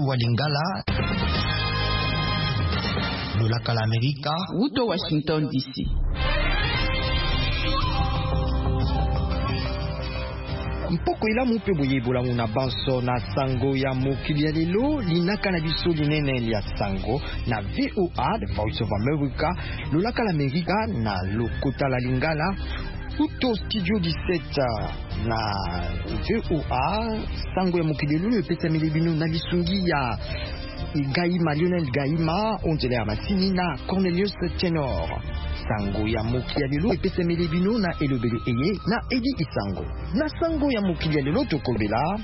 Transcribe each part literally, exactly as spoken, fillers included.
wa Lingala, lolaka la Amerika, Uto Washington D C. Mpoko ila mupe boye bolangu na banso na sango ya mokili ya lelo linaka na biso linene ya sango na V O A, The Voice of America, lolaka la Amerika na lokota la Lingala. Uto studio dix-sept na V O A, sango ya mokili ya lelo epesa milibino na lisungi ya Gaima, Lionel Gaima, onjele ya masini na Cornelius Tenor. Sango ya mokili ya lelo epesa milibino na elobelo eye na Edi Isango. Na sango ya mokili ya lelo tokobela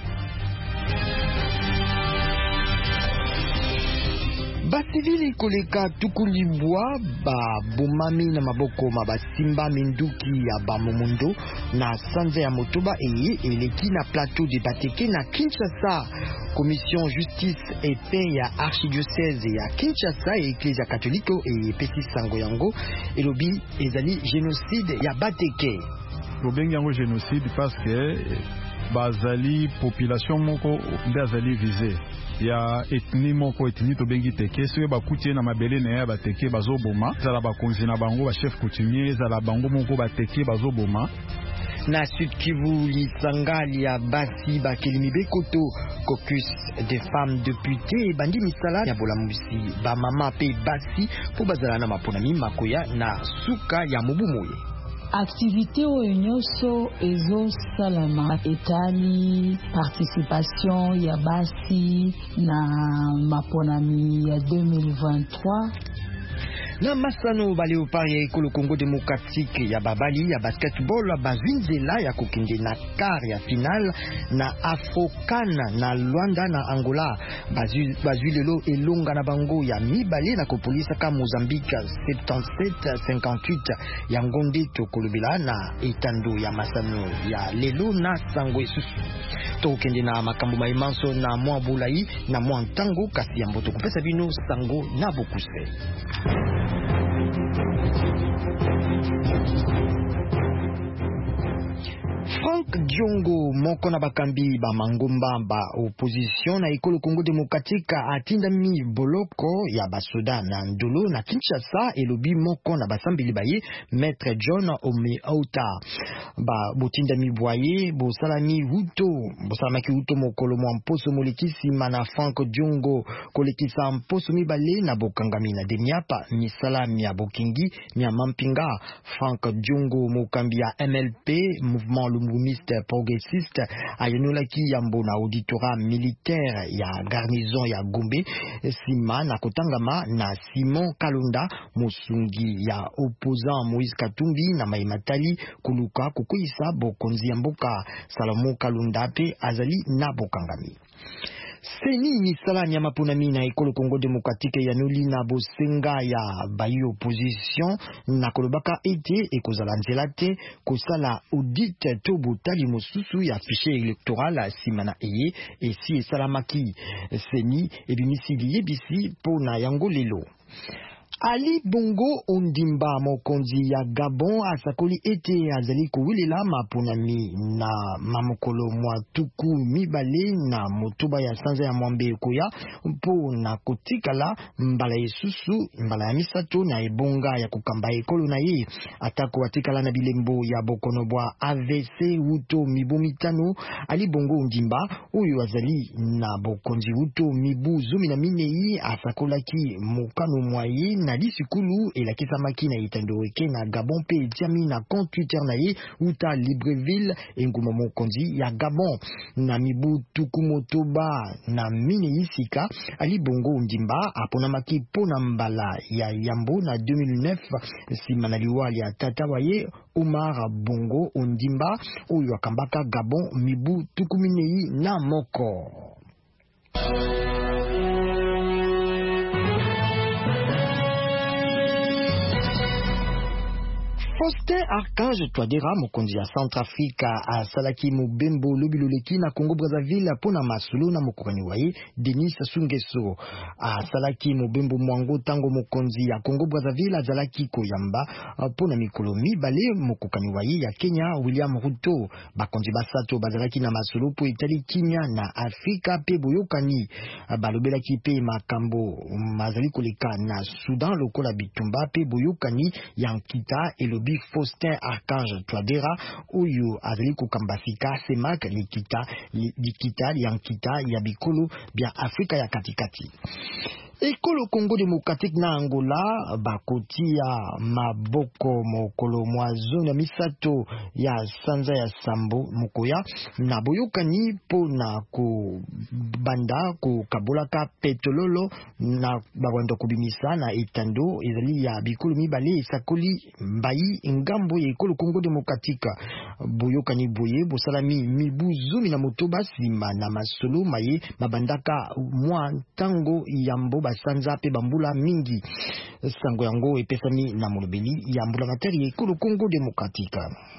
basivili koleka tukulibwa ba bomami na maboko ma basimba minduki ya bamomondo na sanza ya motoba eye eleki na plateau de Bateke na Kinshasa. Commission Justice et Paix ya Archidiocèse ya Kinshasa et Ecclesia Catholique et pesi sango yango elobi ezali génocide ya Bateke. Lobengi yango génocide parce que bazali population moko nde azali visé ya ethnie moko ethnie to bengi teke soki bakuti na mabele na ya bateke bazoboma zala bakonzi na bango ba chef coutumier zala bango moko bateke bazoboma. Na Sud Kivu lisangali ya basi bakelimi bekoto caucus des femmes députées bandi misala ya bolamusi ba mama pe basi po bazala na maponami makoya na suka ya mobumoye. Activité oyo nyonso ezo salama etali participation ya basi na maponami ya deux mille vingt-trois. Na masano ba Léopard ya ekolo Congo démocratique ya babali ya basketball bazinzela ya kokende na quart ya final na Afrocan na Luanda na Angola. Bazwi lelo elonga na bango ya mibale na kopolisa ka Mozambique soixante-dix-sept cinquante-huit ya ngonde tokolobela na etando ya masano ya lelo na sango esusu. Tokende na makambo maimanso na mwa bulai na mwa ntango kasi ya mboto kopesa bino sango na bokuse. Frank Diongo moko na bakambi ba mangomba ba opposition na ekolo Congo démocratique atinda mi boloko ya basoda na ndolo na Kinshasa elobi moko na basambeli baye Maître John Ome Auta ba botinda mi boye bo salami huto bo salamaki huto mokolo mwa mposo molekisi mana Frank Diongo kolekisa mposo mibale na bokangami na demiapa misalami ya bokingi mi mampinga. Frank Diongo mokambi ya M L P mouvement lumumiste progressiste ayonolaki yambo na auditorat militaire ya garnison ya Gombe sima na kotangama na Simon Kalonda mosungi ya opposant Moïse Katumbi na maimatali kuluka kukuisa bokonzi ya mboka. Salomo Kalonda pe azali na bokangami. Seni misala ya maponami na ekolo Congo démocratique ya noli na bosenga ya bayi opposition na kolobaka ete ekozala nzela te kosala audit to botali mosusu ya fichier électoral sima na eye esi esalamaki. Seni ebimisi liyebisi po na yango lelo. Ali Bongo Ondimba mokonzi ya Gabon asakoli ete azali kowilela maponami na mamokolo mwa tuku mibale na motoba ya sanza ya mwambe koya mpo na kotikala mbala esusu mbala ya misato na ebonga ya kokamba ekolo na ye atako watikala na bilembo ya bokonobwa A V C uto mibu mitano. Ali Bongo Ondimba uyo azali na bokonzi uto mibu zumi na minei asakolaki mokano mwaye na lisikulu elakisa maki na itandoweke na Gabon pe etiami na compte Twitter na ye uta Libreville enguma mokonzi ya Gabon na mibu tuku motoba na mine isika. Ali Bongo Ondimba apona maki pona mbala ya yambo na deux mille neuf sima na liwali ya tata waye Omar Bongo Ondimba uyo akambaka Gabon mibu tuku minei na moko. Faustin Archange Touadéra mokonzi ya Centrafrique asalaki mobembo lobiloleki na Congo Brazzaville pona masolo na mokokani waye Denis Sassou Nguesso. Asalaki mobembo mwango tango mokonzi ya Congo Brazzaville azalaki koyamba pona mikolo mibale mokokani waye ya Kenya William Ruto. Bakonzi basato bazalaki na masolo po etali kimia na Afrika pe boyokani balobelaki pe makambo mazali koleka na Soudan lokola bitumba pe boyokani ya Nkita elobi Faustin Archange Touadéra oyo azali kokambasika semak likita likita ya Nkita ya bikolo bya Afrika ya katikati. Ekolo Congo Démocratique na Angola bakotia maboko mokolo mwa zone ya misato ya sanza ya sambo mokoya na boyokani po na ko banda ko kabolaka petrololo na babando kubimisa na etando ezali ya bikolo mibale esakoli mbayi ngambo ya ekolo Congo Démocratique. Boyokani boye bosalami mibu zumi na motoba sima na masolo maye mabandaka mwa tango yambo sanza pe bambula mingi sango yango epesami na molobeli ya mbula materi ekolo Congo Démocratique.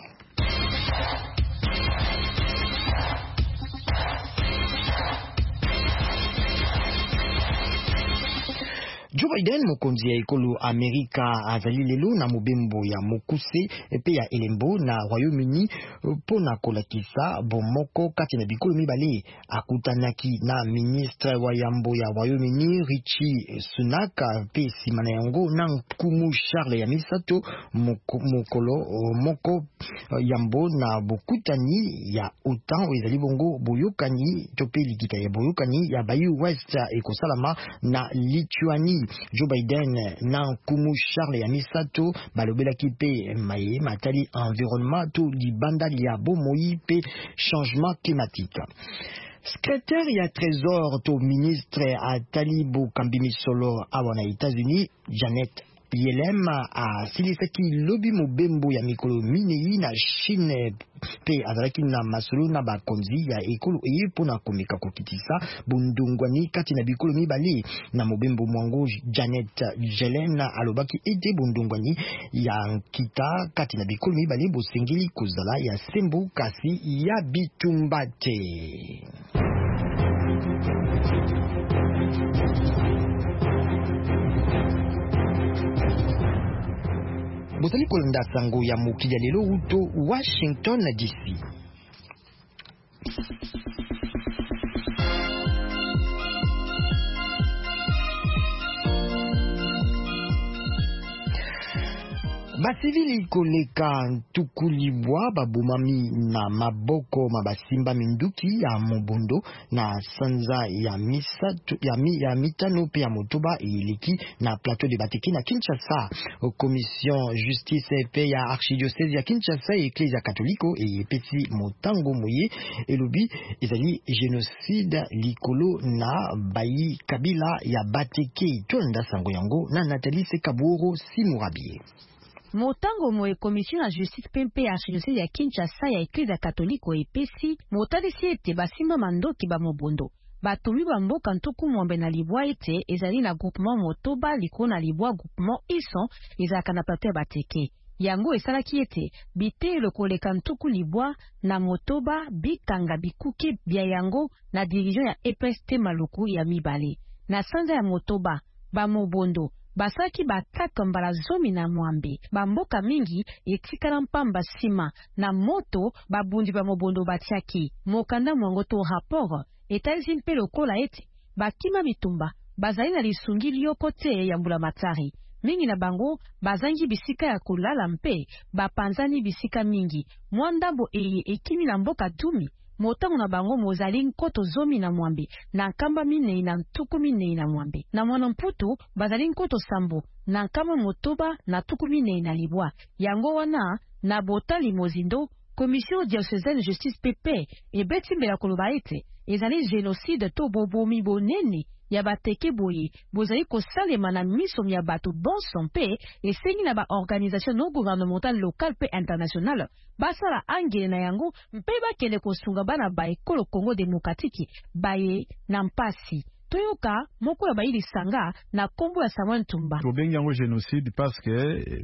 Joe Biden mokonzi ya ekolo Amerika azali lelo na mobembo ya mokuse pe ya elembo na Royaume-Uni pona kolakisa bomoko kati na bikolo mibale. Akutanaki na ministre wa yambo ya Royaume-Uni Rishi Sunak pe simana yango na nkumu Charles ya misato moko, mokolo moko yambo na bokutani ya OTAN ezali bongo boyokani tope likita ya boyokani ya Bayou West ekosalama na Lituanie. Joe Biden na kumu Charles ya misato balobelaki pe maye matali environnement to libanda ya bomoi pe changement climatique. Secrétaire ya trésor to ministre atali Bokambimisolo awa na États-Unis Janet Yellen a silisaki lobi mobembo ya mikolo minei na Chine pe azalaki na masolo na bakonzi ya ekolo eye pona komeka kokitisa bundungwani kati na bikolo mibale. Na mobembo mwango Janet Yellen alobaki ete bundungwani ya Nkita kati na bikolo mibale bosengeli kozala ya sembo kasi ya bitumbate. Bozali kolanda sango ya mokili ya lelo uto Washington D C. Basivili koleka ntukulibwa babumami na maboko mabasimba minduki ya mobondo na sanza ya misato ya, mi, ya mitano pe ya motoba iliki na plateau de Bateki na Kinshasa. Commission justice pe ya archidiocese ya Kinshasa Ecclesia Catholique e peti motango moye elobi ezali génocide likolo na bayi kabila ya Bateki. Tonda sango yango na Nathalie Sekaburo Simurabie. Motango moe commission ya justice pempe ya archidiocese ya Kinshasa ya Ecclesia Catholique epesi motalisi ete basimba mandoki ba mobondo batumi bamboka ntuku mwambe na libwa ete ezali na groupement motoba liko na libwa groupement ison ezalaka na plateau ya Bateke. Yango esalaki ete bitelo koleka ntuku libwa na motoba bikanga bikuke bya yango na division ya E P S T maluku ya mibale. Na sanza ya motoba ba mobondo basaki bataka mbala zomi na mwambe bamboka mingi etikala mpamba sima na moto babundi ba mobondo batiaki mokanda mwango to rapport etazi mpe lokola ete bakima bitumba bazali na lisungi lioko te ya mbula matari mingi na bango bazangi bisika ya kolala mpe bapanzani bisika mingi mwandambo eye ekimi na mboka dumi. Motango na bango mozali nkoto zomi na mwambe na nkamba minei na ntuku minei na mwambe na mwana mputu bazali nkoto sambo na nkamba motoba na tuku minei na libwa. Yango wana na botali mozindo Commission diocésaine justice P P ebeti mbela koloba ete ezali génocide to bobomi bonene ya Bateke boye bozali kosalema na miso ya bato bonso mpe esengi na ba organisation non gouvernementale locale pe internationale basala angele na yango mpe bakende kosunga bana ba ekolo Congo Démocratique baye na mpasi. Toyoka moko ya baili sanga na kombo ya Samuel Tumba. Tobengi yango génocide parce que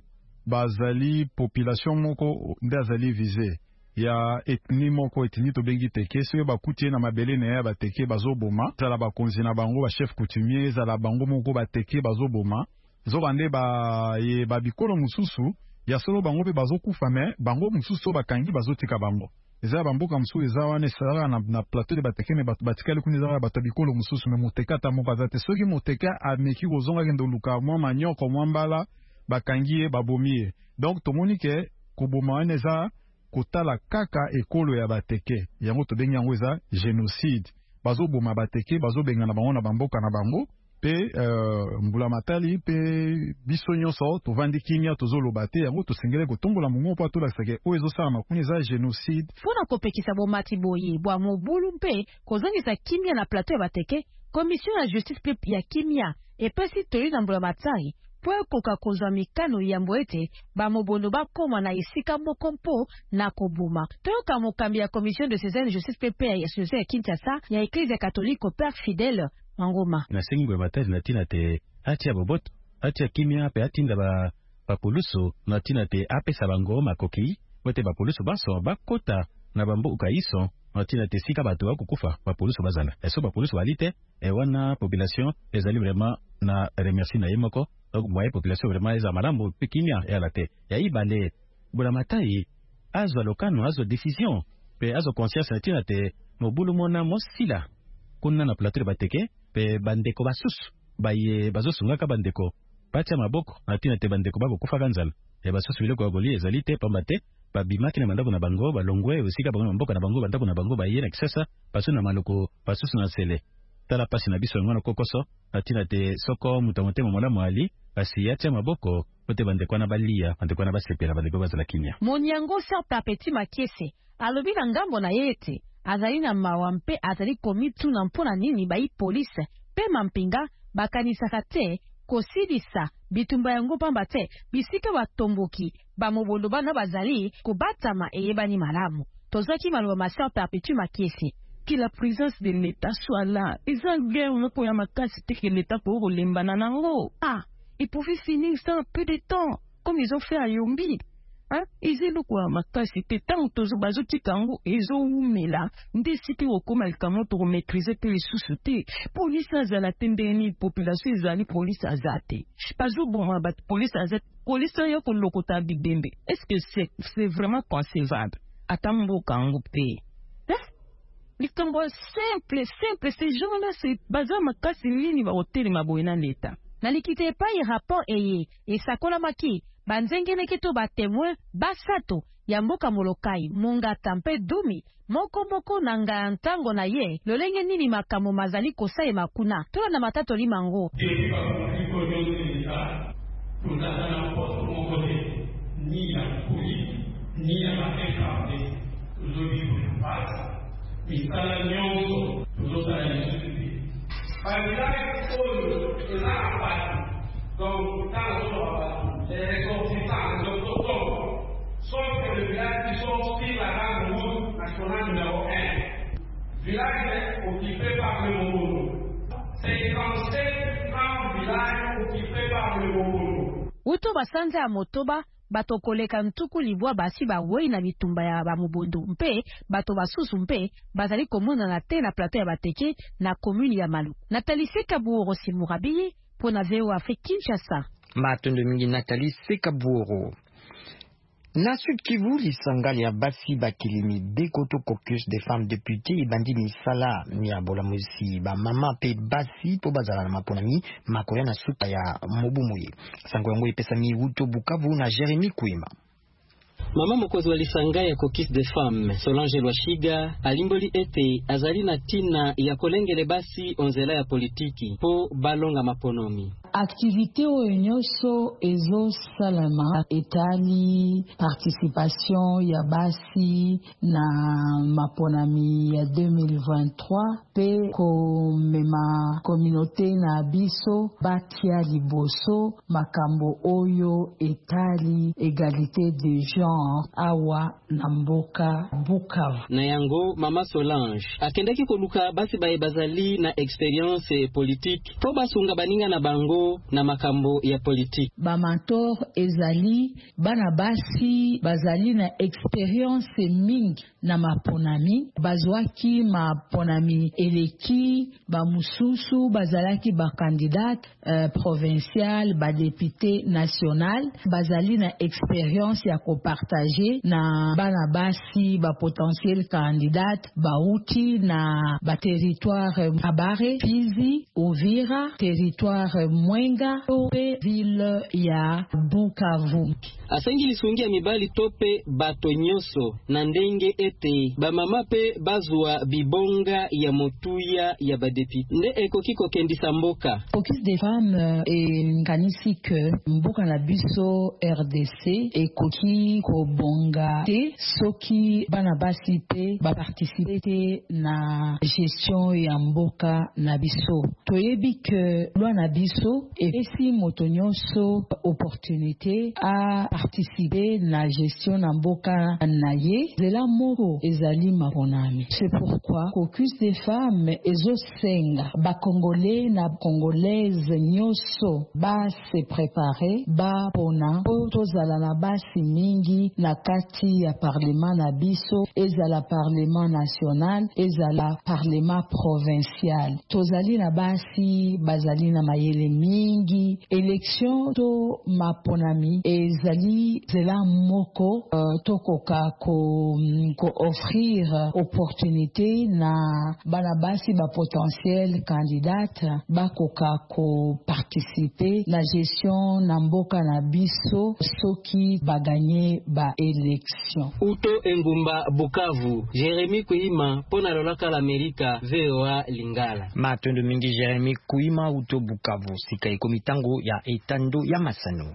bazali population moko nde azali visé ya ethnie moko ethnie to bengi teke soki bakuti na mabele na ya bateke bazoboma zala bakonzi na bango ba chef coutumier zala bango moko bateke bazoboma zokande ba ye babikolo mususu ya solo bango pe bazokufa me bango mususu bakangi bazotika bango eza bamboka mususu eza wana esala na, na plateau de bateke me batikali kuni eza bato bikolo mususu me moteka ata moko aza te soki moteka ameki kozonga kende luka mwa manyoko mwa mbala bakangi ye babomi ye donc tomoni ke koboma wana eza kotala kaka ekolo ya bateke yango tobengi yango eza génocide bazoboma bateke bazobenga na bango na bamboka na bango pe uh, mbula matali pe biso nyonso tovandi kimia tozoloba te yango tosengeli kotombola mongo mpo atolakisake oyo ezosala makuni eza génocide mpona kopekisa bomati boye bwa mobulu mpe kozongisa kimia na plateau ya bateke commission ya justice mpe ya kimia epesi toyi na mbula matari po ekoka kozwa mikano yambo ete bamobondo bakoma na esika moko mpo na koboma toyoka mokambi ya commission de césar justice mpe mpe ya association ya Kinshasa ya eglise catholique Père Fidèle Mangoma na sengi mbula matari na tina te atia boboto atia kimia pe atinda ba bapoluso na tina te apesa bango makoki bote bapoluso baso bakota na bamboka iso na tina te sika bato bakukufa bapoluso bazana eso bapoluso balite e wana population ezali vraiment na remercie na yemoko donc moye population vraiment eza malambo pe kimia ya la te ya ibale mbula matari azo lokano azo décision pe azo conscience na tina te mobulu mona mosila kuna na plateau bateke pe bandeko basusu baye bazosungaka bandeko batia maboko na tina te bandeko bakokufa kanzala e basusu biloko ya kolia ezali te pamba te babimaki na bandako na bango balongwe osika bango na mboka na bango bandako na bango baye na kisasa basu na maloko basusu na sele tala pasi na biso yango na kokoso na tina te soko mutu motema malamu ali basi yatia maboko ote bandeko na balia bandeko na basepela bandeko bazala kimia Monyango Sarta Petit Makiese alobi na ngambo na yete azali na mawa mpe azali komitu na mpona nini bai polise pe mampinga bakanisaka te kosilisa bitumba yango pamba te bisika batomboki bamobondo bana bazali kobatama eyebani malamu tozaki maloba Masarta Petit Makiese que la présence de l'État soit là. Ils ont guerre pour y avoir que l'État pour l'embananango. Ah, ils pouvaient finir ça en peu de temps, comme ils ont fait à Yombi. Hein? Ils ont quoi ma c'était tant que bazo tikango ils ont mais là décidé au comme elle comment pour maîtriser les sous-soutés police à la tendeni population ils police azate pas bon ba police azate police ya ko lokota bibembe est-ce que c'est c'est vraiment concevable atambo kango pe les combats simples, simples, ces gens-là, c'est bazar ma casse ligne va hôtel ma boina l'État. Na likite pa y rapport eye, et sakola maki, banzenge neketo ba témoin, basato, ya mboka molokai, monga tampe dumi, moko moko nanga antango na ye, lolenge nini makamo mazali kosa e makuna, tola na matato li mango. Ni la police, ni la maquette, instala nyonso tozosala lisusu bazilaki oyo eza na bato donc ntango toloba bato les ressortissants les autochtones sauf que le village qui sont sur la grande route nationale numéro un village occupé par le Mongolo cinquante-sept grands villages occupés par le Mongolo uto basanza ya motoba bato koleka ntuku libwa basi bawei na bitumba ya bamobondo mpe bato basusu mpe bazali komona na te na plateau ya bateke na commune ya Malu. Nathalie Sekaburo Simurabi pour na V O Afrique Kinshasa. Matondo mingi Nathalie Sekaburo. Na Sud Kivu lisangali ya basi bakilimi bekoto caucus des femmes députées bandi misala ya bolamusi ba mama pe basi po bazala na maponami makoya na suka ya mobumuye sango yango epesami Wuto Bukavu na Jeremy Kwima. Mama mokozi walisanga ya caucus des femmes Solange Lwashiga alimboli ete azali na tina ya kolengele basi onzela ya politiki po balonga maponomi. Activité oyo nyonso ezo salama etali participation ya basi na maponami ya deux mille vingt-trois pe komema communauté na biso batia liboso makambo oyo etali égalité de genre awa na mboka Bukavu. Na yango Mama Solange akendaki koluka basi baye bazali na expérience politique po basunga baninga na bango bango na makambo ya politique. Ba mentor ezali bana basi bazali na experience mingi na maponami, bazwaki maponami eleki, ba mususu bazalaki ba candidat euh, provincial, ba député national, bazali na experience ya ko partager na bana basi ba potentiel candidat ba uti na ba territoire Kabare, Fizi, Uvira, territoire Mwenga, ope ville ya Bukavu. Asengi lisungia mibali tope bato nyoso na ndenge ete bamama pe bazwa bibonga ya motuya ya badepite nde ekoki kokendisa mboka. Caucus des femmes e kanisi ke mboka na biso R D C ekoki kobonga te soki bana basi pe ba participer te na gestion ya mboka na biso. Toyebi ke loi na biso epesi moto nyonso opportunité a participer na gestion na mboka na ye zela moko ezali maponami. C'est pourquoi caucus des femmes ezosenga ba congolais na congolaise nyonso ba se préparer ba pona po tozala na basi mingi na kati ya parlement na biso, ezala parlement national, ezala parlement provincial. Tozali na basi bazali na mayele mingi, élection to maponami ezali zela moko uh, tokoka ko, ko offrir opportunité na bana basi ba potentiel candidat bakoka ko participer na gestion na mboka na biso soki baganye ba élection. Uto Engumba, Bukavu, Jérémy Kuima pona lolaka l'Amerika, V O A Lingala. Matondo mingi Jérémy Kuima uto Bukavu, sika ikomitango ya etando ya Masano.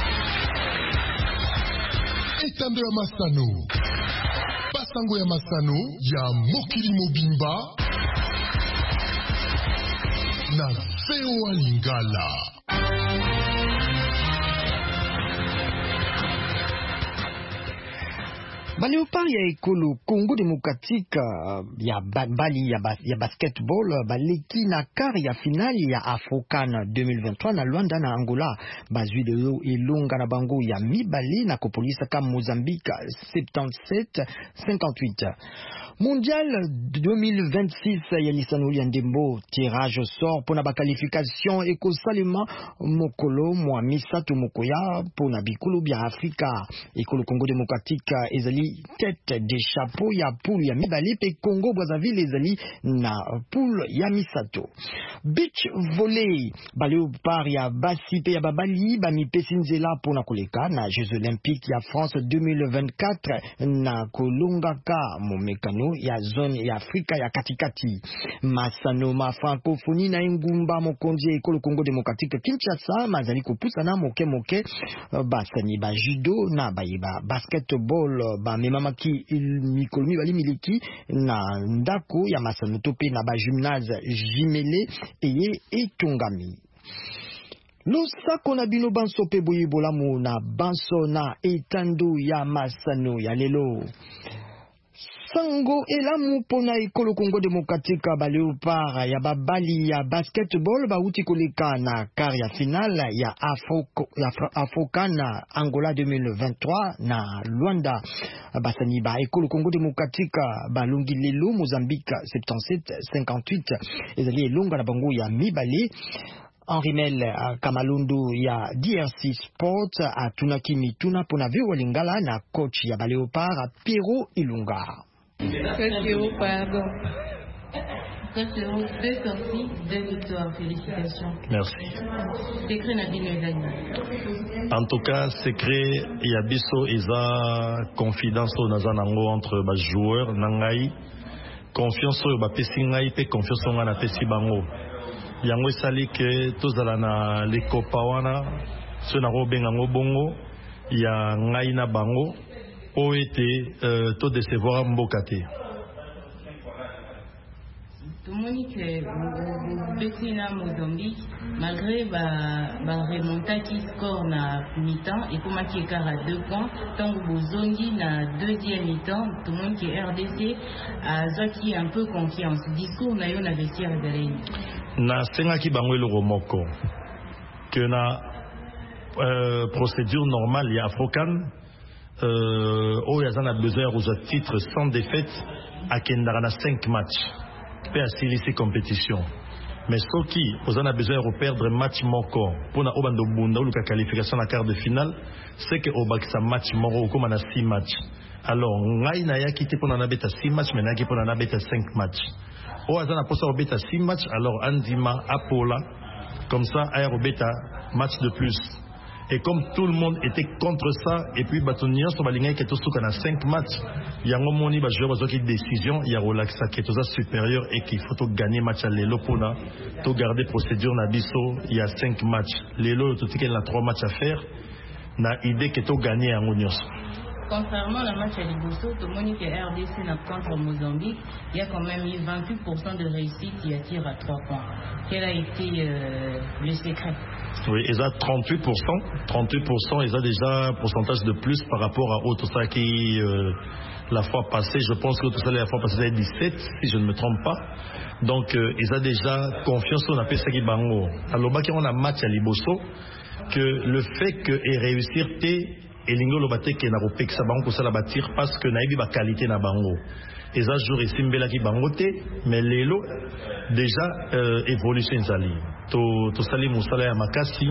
Etando ya Masano. Basango ya Masano ya Mokili Mobimba na V O A Lingala. Baleopard ya ekolo Congo Démocratique ya bali ya, bas, ya basketball baleki na quart ya finale ya Afrocan deux mille vingt-trois na Luanda na Angola bazwi de yo elonga na bango ya mibale na kopolisa ka Mozambique soixante-dix-sept à cinquante-huit. Mondial deux mille vingt-six ya lisanoli ya ndembo tirage au sort pona ba qualification ekosalema mokolo mwa misato mokoya pona bikolo bya Afrika. Ekolo Congo Démocratique ezali tête des chapeaux ya poule ya mibale pe Congo Brazzaville ezali na poule ya misato. Beach volley Baleopard ya basi pe ya babali ba mipesi nzela pona koleka na Jeux Olympiques ya France deux mille vingt-quatre na kolongaka momekano ya zone ya Afrika ya katikati. Masano ma francophonie na ngumba mokonzi ekolo Congo Démocratique Kinshasa mazali kopusana moke moke basani ba judo na ba basketball ba memamaki mikolo mibali miliki na ndako ya masano tope na ba gymnase jimele eye etongami. Losako na bino banso pe boye bolamu na banso na etando ya Masano ya lelo. Sango elamu pona ekolo Congo Démocratique Baleopard ya babali ya basketball bauti koleka na quart ya finale ya Afrocan Angola deux mille vingt-trois na Luanda. Basani ba ekolo Congo Démocratique balongi lelo Mozambique soixante-dix-sept à cinquante-huit ezali elonga na bango ya mibale. Henri Mel Kamalundu ya D R C Sport a tunaki mituna pona V O A Lingala na coach ya Baleopard Piero Ilunga. Coach pardon. Coach deux sorties, deux victoires, félicitations. Merci. Secret na bino ezali. En tout cas, secret ya biso eza confidence naza nango entre ba joueurs na ngai. Confiance oyo bapesi ngai pe confiance nga na pesi bango. Yango esali ke tozala na lekopa wana so na robenga ngo bongo ya ngai na bango o ete euh, to décevoir mboka te. Tomoni que beti na Mozambique malgré ba ba remonta qui score na mi-temps et comment qui écart à deux points tant bozongi na deuxième mi-temps tomoni que R D C a zaki un peu confiance discours na yo na vestiaire d'Alain na senga ki bango eloko moko que na euh, procédure normale il y a Afrocan euh oh il y a besoin de titre sans défaite à Kendara cinq matchs peut assurer ces compétitions. Mais ce qui vous en a besoin de perdre match moko pour na obando bunda ou la qualification à quart de finale, c'est que au bakisa match moko comme on a six matchs. Alors ngai na ya kiti pour na beta six matchs mais na ki pour na beta cinq matchs. Au azana pour ça beta six matchs alors Andima Apola comme ça aéro beta match de plus. Et comme tout le monde était contre ça, et puis Batonian sur Balinga qui est tout à cinq matchs, il y a un moment où il y a une décision, il y a relaxa qui est tout supérieur et qu'il faut gagner match à l'élo pour tout garder procédure Nabiso, il y a cinq matchs. L'élo, tout il y a trois matchs à faire, na idée qui est tout gagner à Monios. Concernant le match à Liboso, tout le monde qui est R D C contre Mozambique, il y a quand même eu vingt-huit pour cent de réussite, il y a tir à trois points. Quel a été euh, le secret? Oui, ils ont trente-huit pour cent. trente-huit pour cent, ils ont déjà un pourcentage de plus par rapport à autre ça qui euh, la fois passée. Je pense que tout ça la fois passée c'était dix-sept, si je ne me trompe pas. Donc euh, ils ont déjà confiance on appelle ça qui bango. Alors bah on a match à Liboso que le fait que et réussir t et lingo lo batte que na ropek ça bango ça la bâtir parce que na ibi ba qualité na bango. Ils ont joué simbela qui bango t mais lelo déjà euh, évolution zali. To to sali musala ya makasi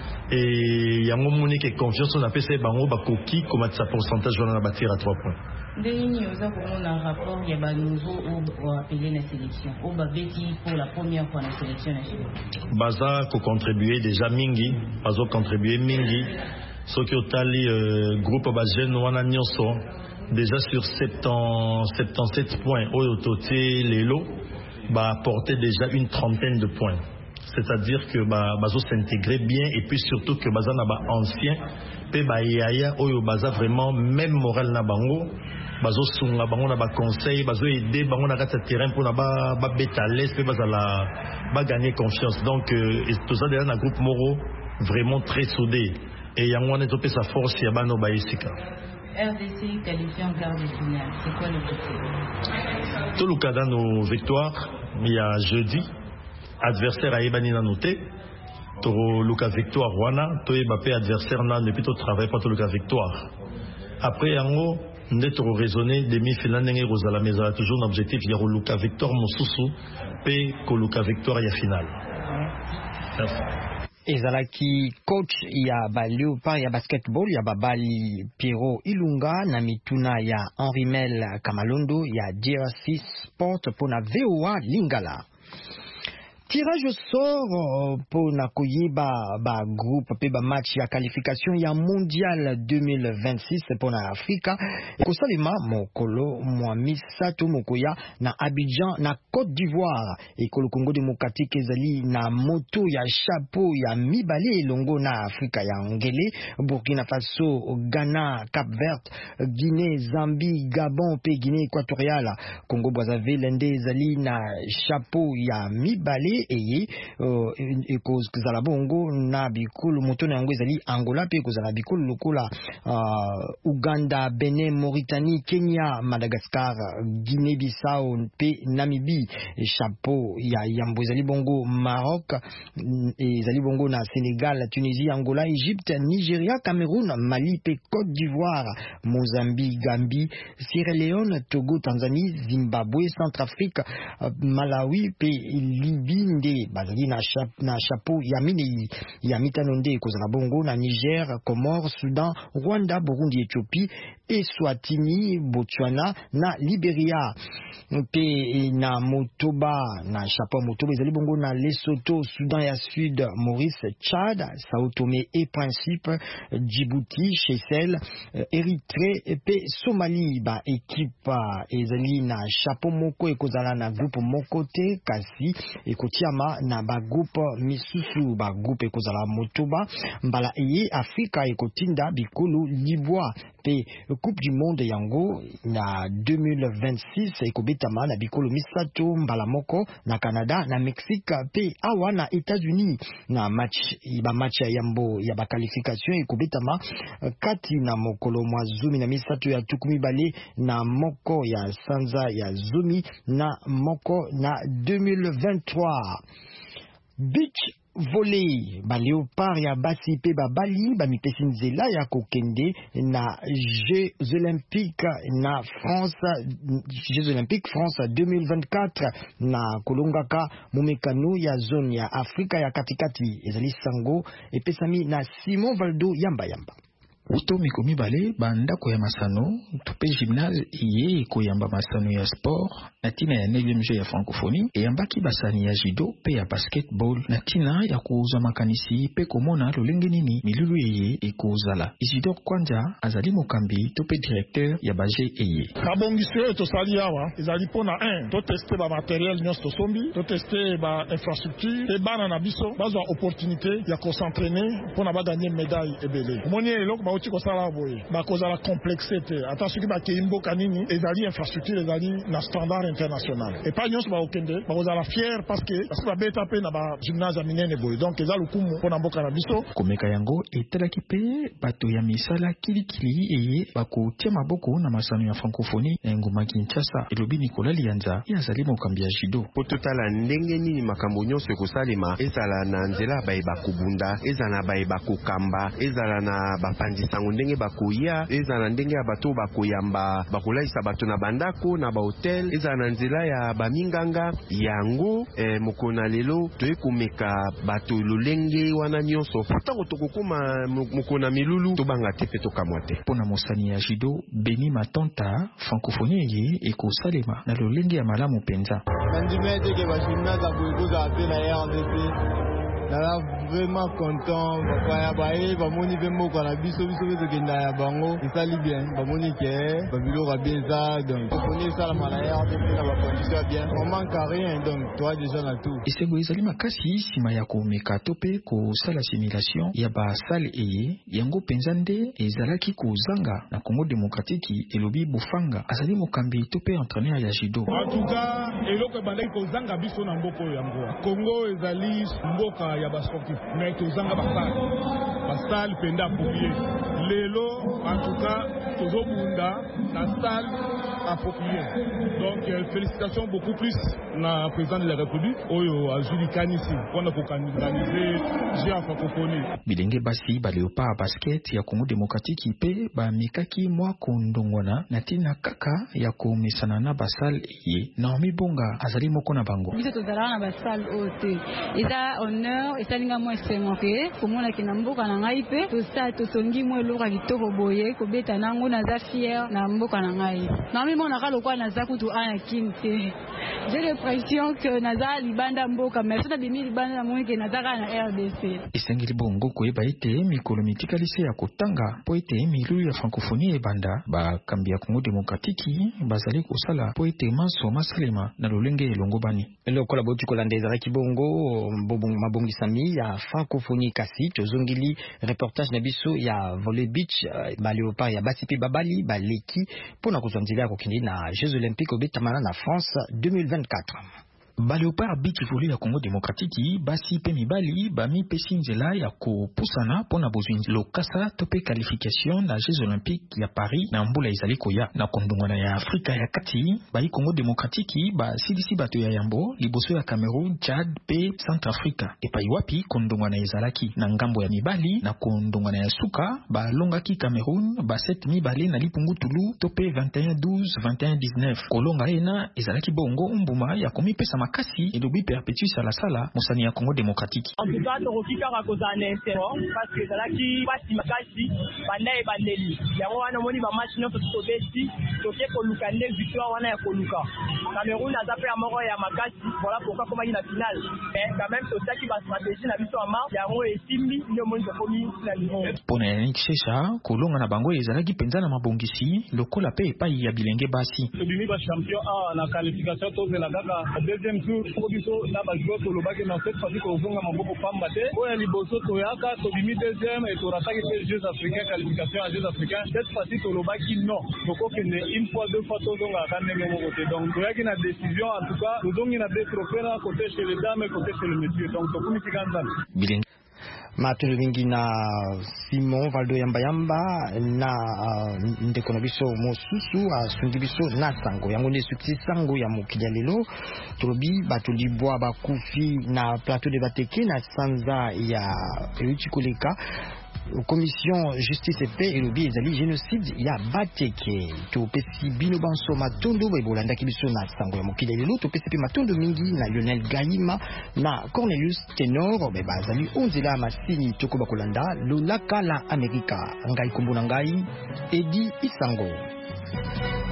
et yango moni que confiance on appelle ça bango ba koki comme ça pourcentage on a bâtir à trois points. Ndeni oza komona un rapport ya ba nouveau au appelé la sélection au babeti pour la première fois la sélection nationale. Baza ko contribuer déjà mingi, bazo contribuer mingi ce qui otali euh, groupe ba jeune wana nyonso déjà sur soixante-dix-sept points au toté lelo ba apporter déjà une trentaine de points. C'est-à-dire que bah bazo s'intégrer bien et puis surtout que baza na ba ancien pe ba yaya oyo baza vraiment même moral na bango bazo sunga bango na ba conseil bazo aider bango na kata terrain pour na ba ba beta l'aise pe baza la ba gagner confiance. Donc euh, tout ça derrière na groupe Moro vraiment très soudé et yango on est sa force ya bano ba isika. R D C qualifié en quart de finale, c'est quoi l'objectif? Tout le cas dans nos victoires, il y a jeudi adversaire à Ebani na noté to luka victoire wana to ebapé adversaire na depuis to travail pas to luka victoire après yango nde to raisonner demi-finale ndenge rozala meza toujours un objectif ya luka victoire mosusu pe ko luka victoire ya finale. Merci. Ezalaki coach ya ba Léopard ya basketball ya babali Pierrot Ilunga na mituna ya Henri Mel Kamalondo ya D R C Sport pona V O A Lingala. Tirage au sort pour na koyiba ba groupe pe ba match ya qualification ya mondial deux mille vingt-six pour na Afrika ko salima mokolo mwami sato mokoya na Abidjan na Côte d'Ivoire et ko Congo démocratique ezali na moto ya chapeau ya mibale longo na Afrika ya ngele Burkina Faso, Ghana, Cap Vert, Guinée, Zambie, Gabon pe Guinée équatoriale, Congo Brazzaville nde ezali na chapeau ya mibale eye e cause que za bongo na bikulu moto na yango ezali Angola pe kozala bikulu lokola uh, Uganda, Benin, Mauritanie, Kenya, Madagascar, Guinée-Bissau pe Namibie. Chapeau ya yambo ezali bongo Maroc, ezali bongo na Sénégal, Tunisie, Angola, Égypte, Nigeria, Cameroun, Mali pe Côte d'Ivoire, Mozambique, Gambie, Sierra Leone, Togo, Tanzanie, Zimbabwe, Centrafrique, Malawi pe Libye nde bazali na chap, na chapeau ya mini ya mitano nde kozala bongo na Niger, Comores, Soudan, Rwanda, Burundi, Éthiopie, Eswatini, Botswana na Liberia. Pe na Motoba na chapeau Motoba ezali bongo na Lesotho, Soudan ya Sud, Maurice, Tchad, Sao Tomé et Principe, Djibouti, Seychelles, Érythrée pe Somalie. Ba équipe ezali na chapeau moko ekozala na groupe mokote kasi ekotiama na ba groupe misusu ba groupe ekozala Motoba mbala eye Afrika ekotinda bikulu Liboa pe Coupe du Monde yango na deux mille vingt-six ekobetama na bikolo misato mbala moko na Canada, na Mexique pe awa na États-Unis na match ba match ya yambo ya ba qualification ekobetama kati na mokolo mwa zumi na misato ya tukumi bale na moko ya sanza ya zumi na moko na deux mille vingt-trois. Beach volley ba léopard ya basi pe ba bali ba mipesi nzela ya kokende na Jeux Olympiques na France Jeux Olympiques France deux mille vingt-quatre na kolongaka mumekano ya zone ya Afrika ya katikati ezali sango epesami na Simon Valdo Yamba Yamba. Uto mikomi bale bandako ya masano tupe gymnase iye koyamba masano ya sport na tina ya neuvième jeu ya francophonie eyambaki basani ya judo pe ya basketball na tina ya kuuza makanisi pe komona lolenge nini milulu eye ekozala. Isidore Kwanja azali mokambi tupe directeur ya baje eye. Kabongisio to sali awa ezali pona un to tester ba matériel nyonso to sombi to tester ba infrastructure te bana na biso bazwa opportunité ya ko s'entraîner pona ba gagner médaille ebele. Moni eloko ba oti ko sala boye ba kozala complexité ata soki ba keimbo kanini ezali infrastructure ezali na standard international et pas nyonso ba okende ba kozala fier parce que parce que ba beta pe na ba gymnase minene boye donc ezali lukumu pona mboka na biso komeka yango etalaki pe bato ya misala kilikili eye bakotia maboko na masano ya francophonie na ngoma Kinshasa elobi Nicolas Lianza yazali mokambi ya judo po totala ndenge nini makambo nyonso ekosalema ezala na nzela bayeba kubunda ezala bayeba kokamba ezala na bapandi sango ndenge bakoya ezala ndenge ya bato bakoyamba bakolaisa bato na bandako na ba hotel ezala na nzela ya baminganga yango eh, mokona lelo toyekomeka bato lolenge wana nyonso tango tokokoma mokona milulu tobanga te pe tokamwa te pona mosani ya judo Beni Matonta francophonie ye ekosalema na lolenge ya malamu penza bandimete ke bashimnaza kuikuza apela ya R D C nala vraiment content papa ya bae bamoni pe moko na biso biso pe tokenda ya bango esali bien bamoni ke babiloko bien ça donc tokoni esala mala ya R D C na bacondition bien on manque rien donc toi déjà na tout esego ezali makasi sima ya komeka to pe kosala simulation ya basale eye yango penza nde ezalaki kozanga na Congo démocratique elobi Bufanga azali mokambi to pe entraîneur ya judo en tout cas eloko bandaki kozanga biso na mboko yango Congo ezali mboka ya basportif mais tozanga basale basale penda approprié lelo en tout cas tozobunda na salle approprié donc euh, félicitations beaucoup plus na président de la République oyo azuli kanisi pona kokanganiser jeu francophonie bilenge basi ba léopard basket ya Congo démocratique pe ba mikaki mwa kondongwana na tina kaka ya komisana na basale ye Naomi Bonga azali moko na bango biso tozala na basale ote eza honneur esalinga mo esemoke komona kina mboka na ngai pe tosa tosongi mo eloka kitoko boye kobeta nango naza fier na mboka na ngai Naomi mona ka lokwa naza kutu ana kinte j'ai l'impression que naza libanda mboka mais ça bimi libanda mo ke naza na R D C esengeli bongo koyeba ete mikolo mitikalise ya kotanga po ete milu ya francophonie ebanda ba kambi ya Congo démocratique bazali kosala po ete maso masalema na lolenge elongo bani lokola boti kolanda ezalaki bongo mabongisami ya francophonie kasi tozongili reportage na biso ya volley beach ba léopard ya basi pe babali baleki pona kozwanzela ya kokindi na Jeux Olympiques obetamana na France deux mille vingt-quatre. Ba léopard beach volley ya Congo démocratique basi pe mibali ba mi pesi nzela ya kopusana pona bozwinzi lokasa tope qualification na Jeux Olympiques ya Paris na mbula izali koya na kondongwana ya Afrika ya kati ba i Congo démocratique ba sidisi bato ya yambo liboso ya Cameroun, Tchad pe Centrafrica epa iwapi kondongwana ezalaki na ngambo ya mibali na kondongwana ya suka ba longaki Cameroun ba sept mibale na lipungu tulu tope vingt et un douze vingt et un dix-neuf kolonga ena ezalaki bongo mbuma ya komipesa makasi elobi perpétue sala sala mosani ya Congo démocratique en tout cas toroki kaka kozana intérêt parce que ezalaki pasi makasi banda ebandeli yango wana omoni bamatch nyonso tobeti toke koluka nde victoire wana ya koluka Cameroun aza pe ya moko ya makasi voilà pourquoi komaki na finale mais quand même totaki bastratégie na biso ya mar yango esimbi nde omoni tokomi na niveau pona Yannick Checha kolonga na bango ezalaki penza na mabongisi lokola pe epai ya bilenge basi tobimi ba champion a na qualification tozela kaka deuxième tour pour biso na bazo tolobaki na cette fois-ci kozonga maboko pamba te oya liboso toyaka tobimi deuxième et torataki pe Jeux africains qualification à Jeux africains cette fois-ci tolobaki non tokokende une fois deux fois tozonga ka ndenge moko te donc toyaki na décision en tout cas tozongi na deux trophées na côté chez les dames et côté chez les messieurs donc tokumisi kanzana bilenge matondo mingi na Simon Valdo Yamba Yamba na uh, ndeko na biso mosusu asungi biso na sango yango nde succès sango ya mokili lelo tolobi batolibwa bakufi na plateau de bateke na sanza ya Eutikoleka Commission Justice et Paix et le ezali génocide ya bateke to pesi bino banso matondo bebolanda kibiso na sango ya mokili lelo to pesi pe matondo mingi na Lionel Gaima na Cornelius Tenor be bazali onzela masini toko bakolanda lolaka la Amerika ngai kombo na ngai Edi Isango.